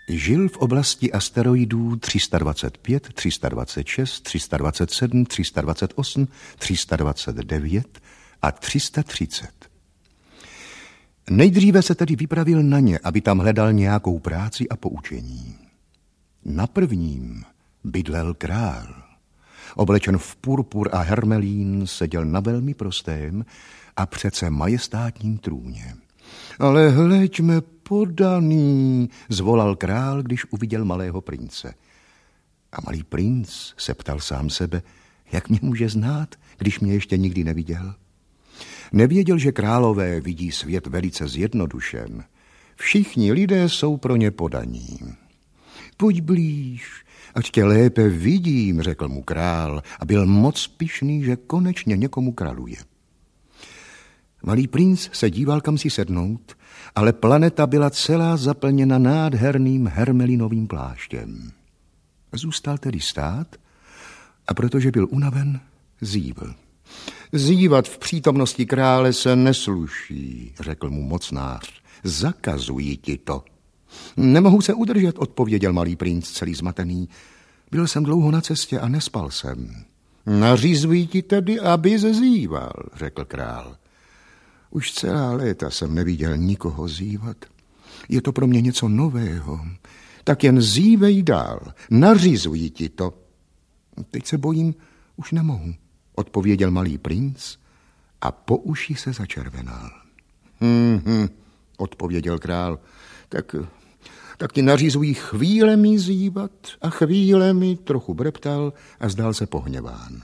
Žil v oblasti asteroidů 325, 326, 327, 328, 329 a 330. Nejdříve se tedy vypravil na ně, aby tam hledal nějakou práci a poučení. Na prvním bydlel král. Oblečen v purpur a hermelín seděl na velmi prostém a přece majestátním trůně. Ale hleďme, podaný, zvolal král, když uviděl malého prince. A malý princ se ptal sám sebe, jak mě může znát, když mě ještě nikdy neviděl. Nevěděl, že králové vidí svět velice zjednodušen. Všichni lidé jsou pro ně podaní. Pojď blíž, ať tě lépe vidím, řekl mu král a byl moc pyšný, že konečně někomu králuje. Malý princ se díval, kam si sednout, ale planeta byla celá zaplněna nádherným hermelinovým pláštěm. Zůstal tedy stát a protože byl unaven, zívl. Zívat v přítomnosti krále se nesluší, řekl mu mocnář. Zakazuji ti to. Nemohu se udržet, odpověděl malý princ celý zmatený. Byl jsem dlouho na cestě a nespal jsem. Nařizuji ti tedy, abys zíval, řekl král. Už celá léta jsem neviděl nikoho zívat. Je to pro mě něco nového. Tak jen zívej dál, nařizuji ti to. Teď se bojím, už nemohu, odpověděl malý princ a po uši se začervenal. Odpověděl král, tak ti nařizují chvílemi zívat a chvílemi trochu breptal a zdál se pohněván.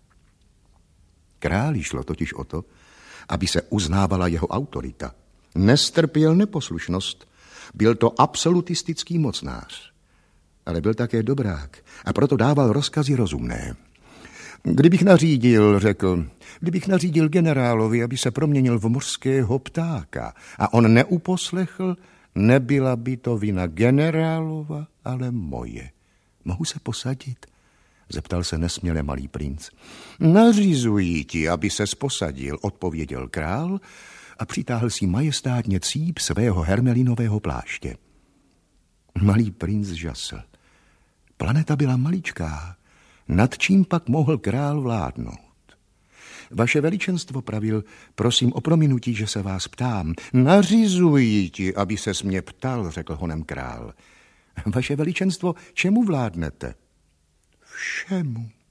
Králi šlo totiž o to, aby se uznávala jeho autorita. Nestrpěl neposlušnost, byl to absolutistický mocnář, ale byl také dobrák a proto dával rozkazy rozumné. Kdybych nařídil generálovi, aby se proměnil v mořského ptáka a on neuposlechl, nebyla by to vina generálova, ale moje. Mohu se posadit? Zeptal se nesměle malý princ. Nařizuji ti, aby ses posadil, odpověděl král a přitáhl si majestátně cíp svého hermelinového pláště. Malý princ žasl. Planeta byla maličká, nad čím pak mohl král vládnout. Vaše veličenstvo, pravil, prosím o prominutí, že se vás ptám. Nařizuji ti, aby ses mě ptal, řekl honem král. Vaše veličenstvo, čemu vládnete? Všemu,